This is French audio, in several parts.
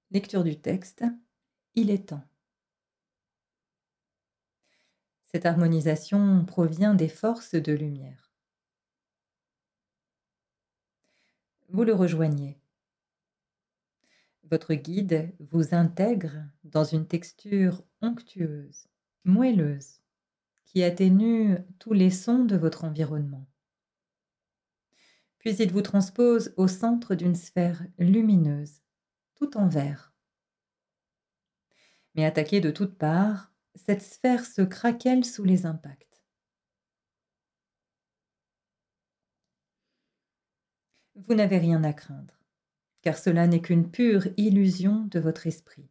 Lecture du texte. Il est temps. Cette harmonisation provient des forces de lumière. Vous le rejoignez. Votre guide vous intègre dans une texture onctueuse, moelleuse, qui atténue tous les sons de votre environnement. Puis il vous transpose au centre d'une sphère lumineuse, tout en vert. Mais attaquée de toutes parts, cette sphère se craquelle sous les impacts. Vous n'avez rien à craindre, car cela n'est qu'une pure illusion de votre esprit.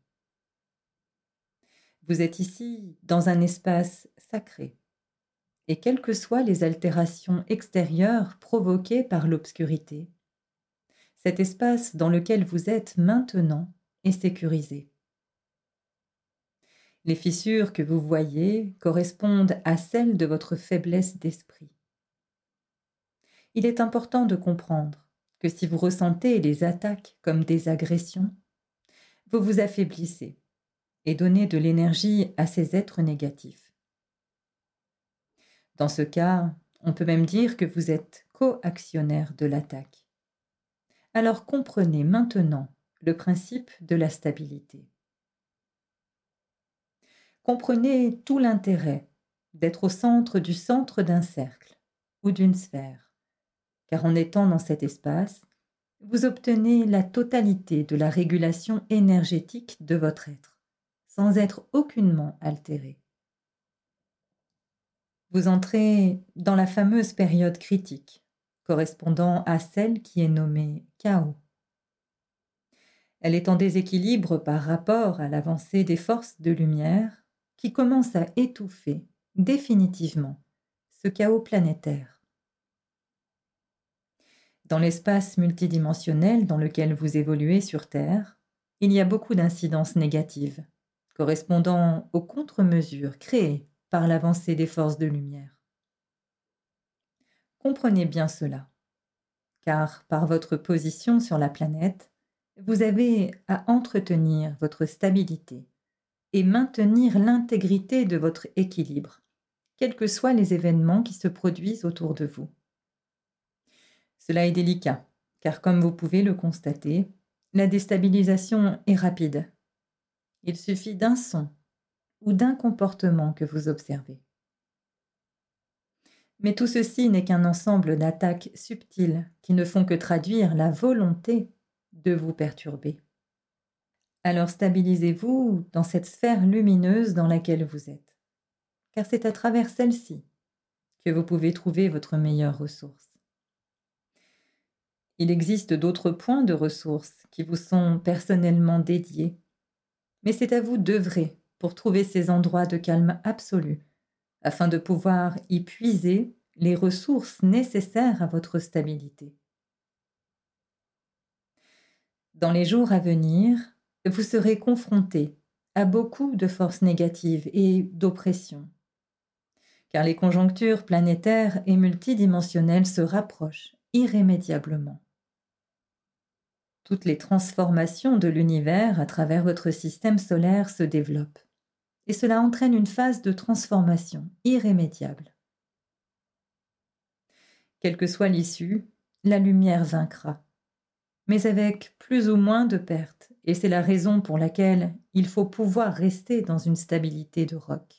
Vous êtes ici dans un espace sacré, et quelles que soient les altérations extérieures provoquées par l'obscurité, cet espace dans lequel vous êtes maintenant est sécurisé. Les fissures que vous voyez correspondent à celles de votre faiblesse d'esprit. Il est important de comprendre que si vous ressentez les attaques comme des agressions, vous vous affaiblissez et donnez de l'énergie à ces êtres négatifs. Dans ce cas, on peut même dire que vous êtes co-actionnaire de l'attaque. Alors comprenez maintenant le principe de la stabilité. Comprenez tout l'intérêt d'être au centre du centre d'un cercle ou d'une sphère, car en étant dans cet espace, vous obtenez la totalité de la régulation énergétique de votre être, sans être aucunement altéré. Vous entrez dans la fameuse période critique, correspondant à celle qui est nommée chaos. Elle est en déséquilibre par rapport à l'avancée des forces de lumière qui commencent à étouffer définitivement ce chaos planétaire. Dans l'espace multidimensionnel dans lequel vous évoluez sur Terre, il y a beaucoup d'incidences négatives, correspondant aux contre-mesures créées par l'avancée des forces de lumière. Comprenez bien cela, car par votre position sur la planète, vous avez à entretenir votre stabilité et maintenir l'intégrité de votre équilibre, quels que soient les événements qui se produisent autour de vous. Cela est délicat, car comme vous pouvez le constater, la déstabilisation est rapide. Il suffit d'un son ou d'un comportement que vous observez. Mais tout ceci n'est qu'un ensemble d'attaques subtiles qui ne font que traduire la volonté de vous perturber. Alors stabilisez-vous dans cette sphère lumineuse dans laquelle vous êtes, car c'est à travers celle-ci que vous pouvez trouver votre meilleure ressource. Il existe d'autres points de ressources qui vous sont personnellement dédiés, mais c'est à vous d'œuvrer pour trouver ces endroits de calme absolu, afin de pouvoir y puiser les ressources nécessaires à votre stabilité. Dans les jours à venir, vous serez confronté à beaucoup de forces négatives et d'oppression, car les conjonctures planétaires et multidimensionnelles se rapprochent irrémédiablement. Toutes les transformations de l'univers à travers votre système solaire se développent, et cela entraîne une phase de transformation irrémédiable. Quelle que soit l'issue, la lumière vaincra, mais avec plus ou moins de pertes, et c'est la raison pour laquelle il faut pouvoir rester dans une stabilité de roc.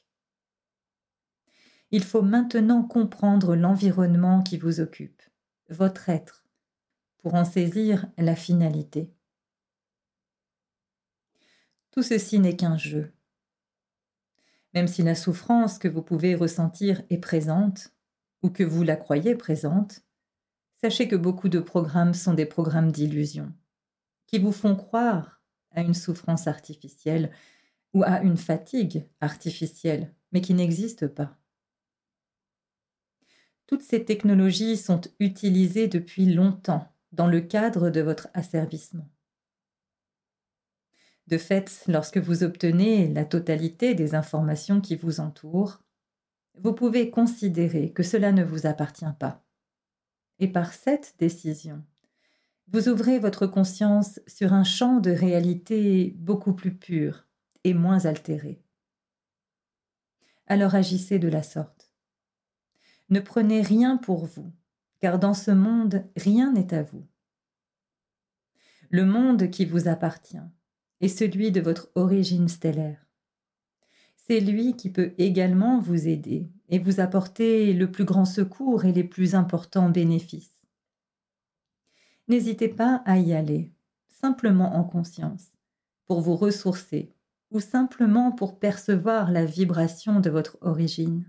Il faut maintenant comprendre l'environnement qui vous occupe, votre être, pour en saisir la finalité. Tout ceci n'est qu'un jeu. Même si la souffrance que vous pouvez ressentir est présente, ou que vous la croyez présente, sachez que beaucoup de programmes sont des programmes d'illusion, qui vous font croire à une souffrance artificielle ou à une fatigue artificielle, mais qui n'existe pas. Toutes ces technologies sont utilisées depuis longtemps dans le cadre de votre asservissement. De fait, lorsque vous obtenez la totalité des informations qui vous entourent, vous pouvez considérer que cela ne vous appartient pas. Et par cette décision, vous ouvrez votre conscience sur un champ de réalité beaucoup plus pur et moins altéré. Alors agissez de la sorte. Ne prenez rien pour vous, car dans ce monde, rien n'est à vous. Le monde qui vous appartient est celui de votre origine stellaire. C'est lui qui peut également vous aider et vous apporter le plus grand secours et les plus importants bénéfices. N'hésitez pas à y aller, simplement en conscience, pour vous ressourcer ou simplement pour percevoir la vibration de votre origine.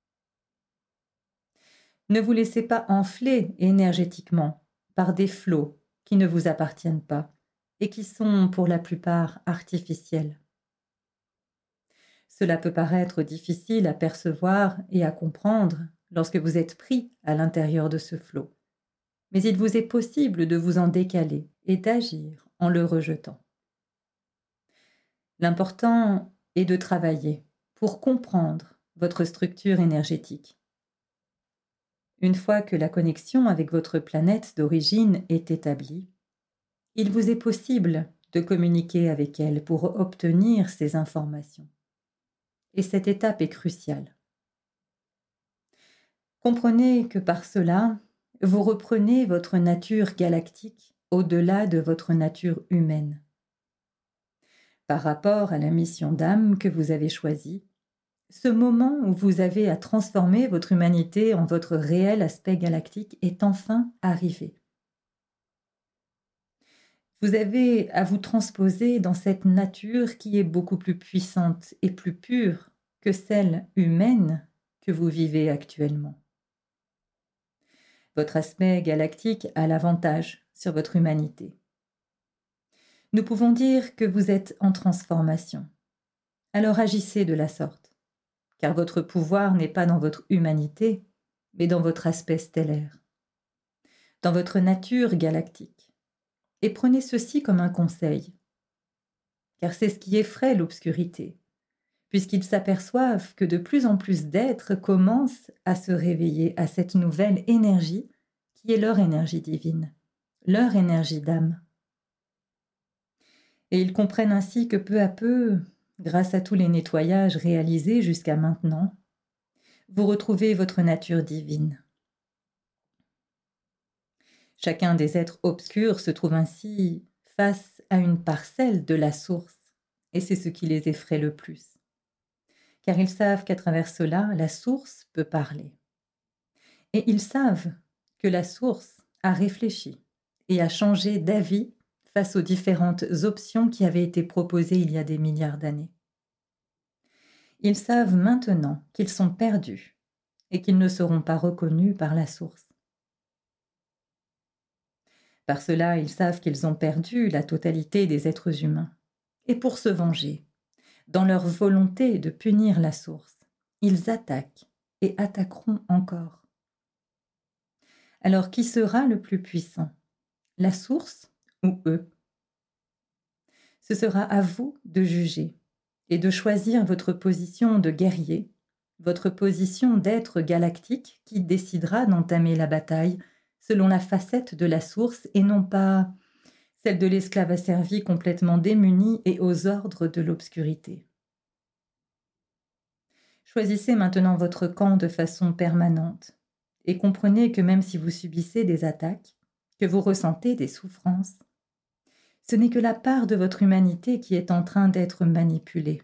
Ne vous laissez pas enfler énergétiquement par des flots qui ne vous appartiennent pas et qui sont pour la plupart artificiels. Cela peut paraître difficile à percevoir et à comprendre lorsque vous êtes pris à l'intérieur de ce flot, mais il vous est possible de vous en décaler et d'agir en le rejetant. L'important est de travailler pour comprendre votre structure énergétique. Une fois que la connexion avec votre planète d'origine est établie, il vous est possible de communiquer avec elle pour obtenir ces informations. Et cette étape est cruciale. Comprenez que par cela, vous reprenez votre nature galactique au-delà de votre nature humaine. Par rapport à la mission d'âme que vous avez choisie, ce moment où vous avez à transformer votre humanité en votre réel aspect galactique est enfin arrivé. Vous avez à vous transposer dans cette nature qui est beaucoup plus puissante et plus pure que celle humaine que vous vivez actuellement. Votre aspect galactique a l'avantage sur votre humanité. Nous pouvons dire que vous êtes en transformation. Alors agissez de la sorte, car votre pouvoir n'est pas dans votre humanité, mais dans votre aspect stellaire, dans votre nature galactique. Et prenez ceci comme un conseil, car c'est ce qui effraie l'obscurité, puisqu'ils s'aperçoivent que de plus en plus d'êtres commencent à se réveiller à cette nouvelle énergie qui est leur énergie divine, leur énergie d'âme. Et ils comprennent ainsi que peu à peu, grâce à tous les nettoyages réalisés jusqu'à maintenant, vous retrouvez votre nature divine. Chacun des êtres obscurs se trouve ainsi face à une parcelle de la source, et c'est ce qui les effraie le plus. Car ils savent qu'à travers cela, la source peut parler. Et ils savent que la source a réfléchi et a changé d'avis face aux différentes options qui avaient été proposées il y a des milliards d'années. Ils savent maintenant qu'ils sont perdus et qu'ils ne seront pas reconnus par la source. Par cela, ils savent qu'ils ont perdu la totalité des êtres humains. Et pour se venger, dans leur volonté de punir la source, ils attaquent et attaqueront encore. Alors qui sera le plus puissant, la source ou eux? Ce sera à vous de juger et de choisir votre position de guerrier, votre position d'être galactique qui décidera d'entamer la bataille selon la facette de la source et non pas celle de l'esclave asservi complètement démuni et aux ordres de l'obscurité. Choisissez maintenant votre camp de façon permanente et comprenez que même si vous subissez des attaques, que vous ressentez des souffrances, ce n'est que la part de votre humanité qui est en train d'être manipulée.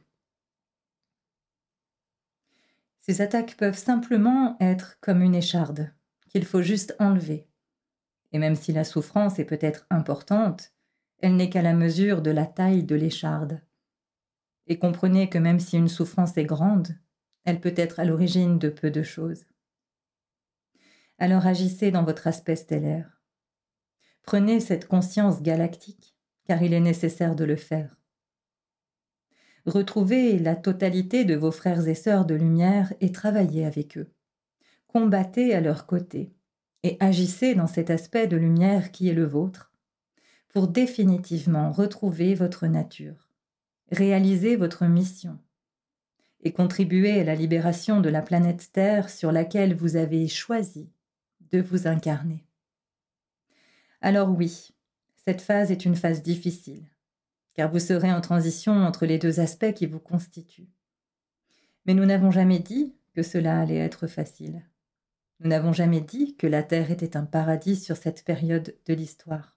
Ces attaques peuvent simplement être comme une écharde qu'il faut juste enlever. Et même si la souffrance est peut-être importante, elle n'est qu'à la mesure de la taille de l'écharde. Et comprenez que même si une souffrance est grande, elle peut être à l'origine de peu de choses. Alors agissez dans votre aspect stellaire. Prenez cette conscience galactique, car il est nécessaire de le faire. Retrouvez la totalité de vos frères et sœurs de lumière et travaillez avec eux. Combattez à leur côté et agissez dans cet aspect de lumière qui est le vôtre pour définitivement retrouver votre nature, réaliser votre mission et contribuer à la libération de la planète Terre sur laquelle vous avez choisi de vous incarner. Alors oui, Cette phase est une phase difficile, car vous serez en transition entre les deux aspects qui vous constituent. Mais nous n'avons jamais dit que cela allait être facile. Nous n'avons jamais dit que la Terre était un paradis sur cette période de l'histoire.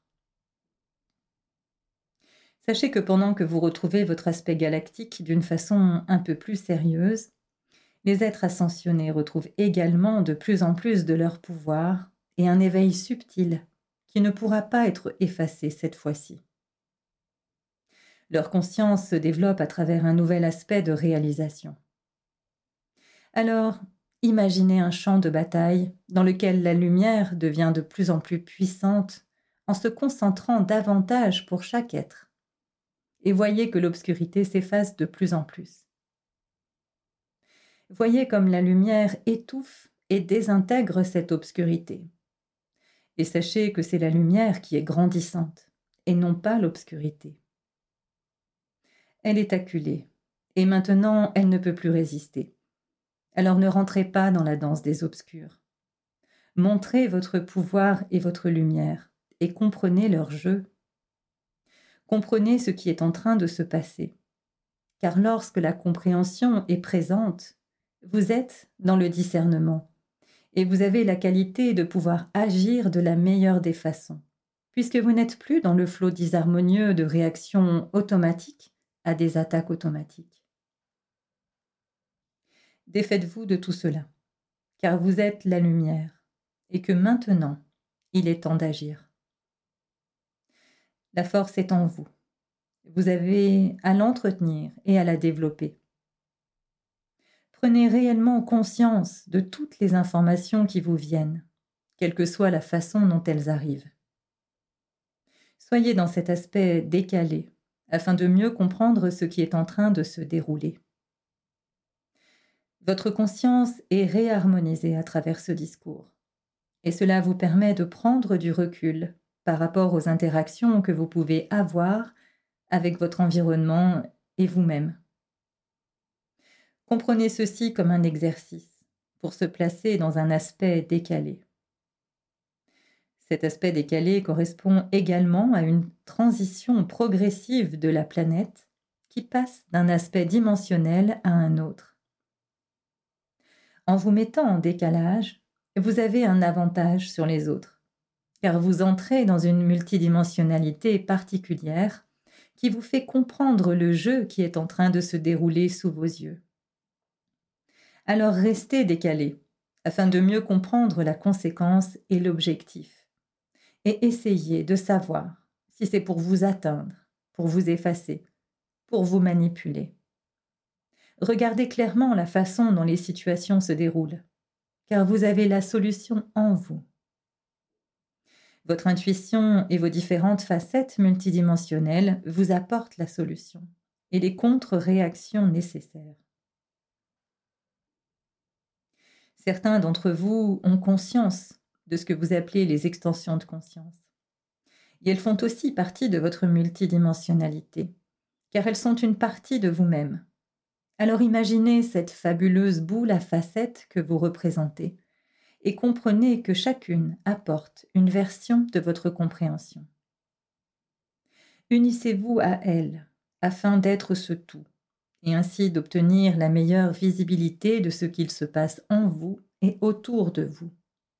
Sachez que pendant que vous retrouvez votre aspect galactique d'une façon un peu plus sérieuse, les êtres ascensionnés retrouvent également de plus en plus de leur pouvoir et un éveil subtil qui ne pourra pas être effacé cette fois-ci. Leur conscience se développe à travers un nouvel aspect de réalisation. Alors, imaginez un champ de bataille dans lequel la lumière devient de plus en plus puissante en se concentrant davantage pour chaque être. Et voyez que l'obscurité s'efface de plus en plus. Voyez comme la lumière étouffe et désintègre cette obscurité. Et sachez que c'est la lumière qui est grandissante, et non pas l'obscurité. Elle est acculée, et maintenant elle ne peut plus résister. Alors ne rentrez pas dans la danse des obscurs. Montrez votre pouvoir et votre lumière, et comprenez leur jeu. Comprenez ce qui est en train de se passer. Car lorsque la compréhension est présente, vous êtes dans le discernement, et vous avez la qualité de pouvoir agir de la meilleure des façons, puisque vous n'êtes plus dans le flot disharmonieux de réactions automatiques à des attaques automatiques. Défaites-vous de tout cela, car vous êtes la lumière, et que maintenant, il est temps d'agir. La force est en vous. Vous avez à l'entretenir et à la développer. Prenez réellement conscience de toutes les informations qui vous viennent, quelle que soit la façon dont elles arrivent. Soyez dans cet aspect décalé, afin de mieux comprendre ce qui est en train de se dérouler. Votre conscience est réharmonisée à travers ce discours, et cela vous permet de prendre du recul par rapport aux interactions que vous pouvez avoir avec votre environnement et vous-même. Comprenez ceci comme un exercice pour se placer dans un aspect décalé. Cet aspect décalé correspond également à une transition progressive de la planète qui passe d'un aspect dimensionnel à un autre. En vous mettant en décalage, vous avez un avantage sur les autres, car vous entrez dans une multidimensionnalité particulière qui vous fait comprendre le jeu qui est en train de se dérouler sous vos yeux. Alors restez décalé, afin de mieux comprendre la conséquence et l'objectif, et essayez de savoir si c'est pour vous atteindre, pour vous effacer, pour vous manipuler. Regardez clairement la façon dont les situations se déroulent, car vous avez la solution en vous. Votre intuition et vos différentes facettes multidimensionnelles vous apportent la solution et les contre-réactions nécessaires. Certains d'entre vous ont conscience de ce que vous appelez les extensions de conscience. Et elles font aussi partie de votre multidimensionnalité, car elles sont une partie de vous-même. Alors imaginez cette fabuleuse boule à facettes que vous représentez et comprenez que chacune apporte une version de votre compréhension. Unissez-vous à elle afin d'être ce tout et ainsi d'obtenir la meilleure visibilité de ce qu'il se passe en vous et autour de vous.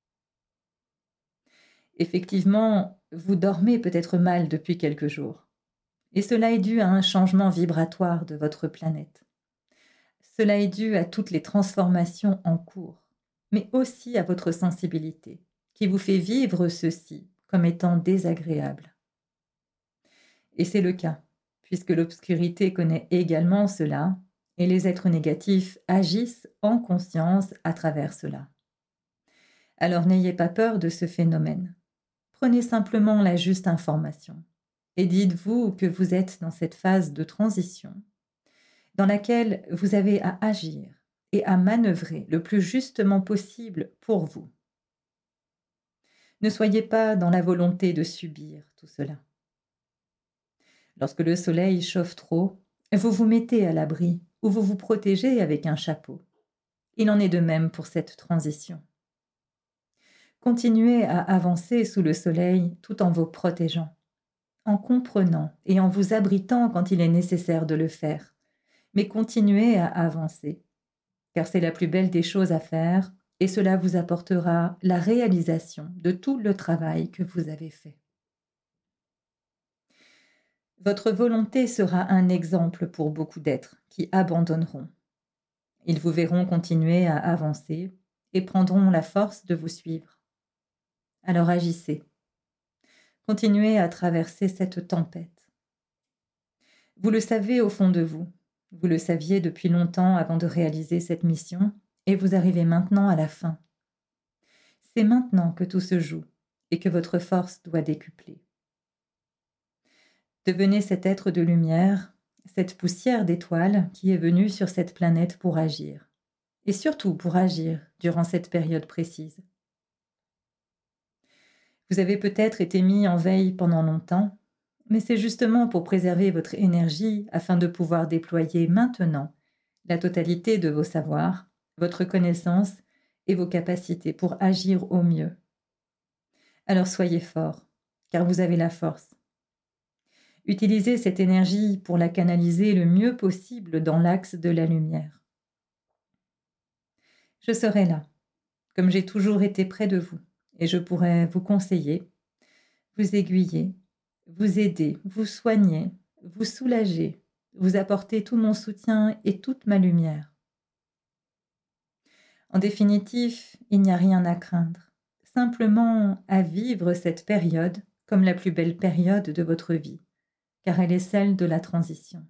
Effectivement, vous dormez peut-être mal depuis quelques jours, et cela est dû à un changement vibratoire de votre planète. Cela est dû à toutes les transformations en cours, mais aussi à votre sensibilité, qui vous fait vivre ceci comme étant désagréable. Et c'est le cas, puisque l'obscurité connaît également cela, et les êtres négatifs agissent en conscience à travers cela. Alors n'ayez pas peur de ce phénomène. Prenez simplement la juste information, et dites-vous que vous êtes dans cette phase de transition, dans laquelle vous avez à agir et à manœuvrer le plus justement possible pour vous. Ne soyez pas dans la volonté de subir tout cela. Lorsque le soleil chauffe trop, vous vous mettez à l'abri ou vous vous protégez avec un chapeau. Il en est de même pour cette transition. Continuez à avancer sous le soleil tout en vous protégeant. en comprenant et en vous abritant quand il est nécessaire de le faire, mais continuez à avancer, car c'est la plus belle des choses à faire et cela vous apportera la réalisation de tout le travail que vous avez fait. Votre volonté sera un exemple pour beaucoup d'êtres qui abandonneront. Ils vous verront continuer à avancer et prendront la force de vous suivre. Alors agissez. Continuez à traverser cette tempête. Vous le savez au fond de vous. Vous le saviez depuis longtemps avant de réaliser cette mission et vous arrivez maintenant à la fin. C'est maintenant que tout se joue et que votre force doit décupler. Devenez cet être de lumière, cette poussière d'étoiles qui est venue sur cette planète pour agir. Et surtout pour agir durant cette période précise. Vous avez peut-être été mis en veille pendant longtemps, mais c'est justement pour préserver votre énergie afin de pouvoir déployer maintenant la totalité de vos savoirs, votre connaissance et vos capacités pour agir au mieux. Alors soyez forts, car vous avez la force. Utilisez cette énergie pour la canaliser le mieux possible dans l'axe de la lumière. Je serai là, comme j'ai toujours été près de vous, et je pourrai vous conseiller, vous aiguiller, vous aider, vous soigner, vous soulager, vous apporter tout mon soutien et toute ma lumière. En définitive, il n'y a rien à craindre, simplement à vivre cette période comme la plus belle période de votre vie, car elle est celle de la transition.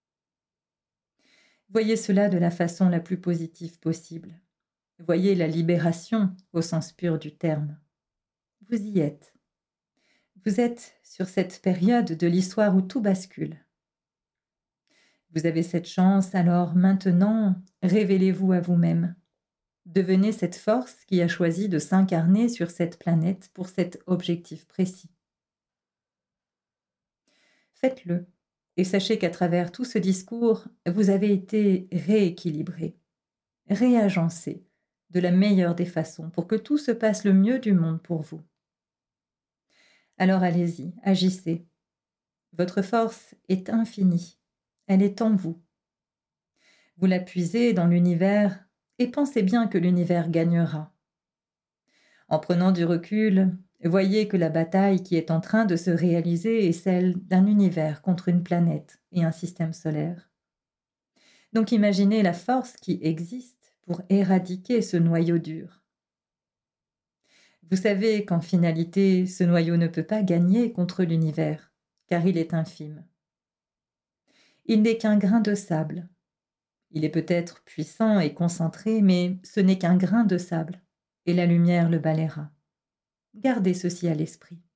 Voyez cela de la façon la plus positive possible. Voyez la libération au sens pur du terme. Vous y êtes. Vous êtes sur cette période de l'histoire où tout bascule. Vous avez cette chance, alors maintenant, révélez-vous à vous-même. Devenez cette force qui a choisi de s'incarner sur cette planète pour cet objectif précis. Faites-le, et sachez qu'à travers tout ce discours, vous avez été rééquilibré, réagencé de la meilleure des façons pour que tout se passe le mieux du monde pour vous. Alors allez-y, agissez. Votre force est infinie, elle est en vous. Vous la puisez dans l'univers et pensez bien que l'univers gagnera. En prenant du recul, voyez que la bataille qui est en train de se réaliser est celle d'un univers contre une planète et un système solaire. Donc imaginez la force qui existe pour éradiquer ce noyau dur. Vous savez qu'en finalité, ce noyau ne peut pas gagner contre l'univers, car il est infime. Il n'est qu'un grain de sable. Il est peut-être puissant et concentré, mais ce n'est qu'un grain de sable, et la lumière le balayera. Gardez ceci à l'esprit.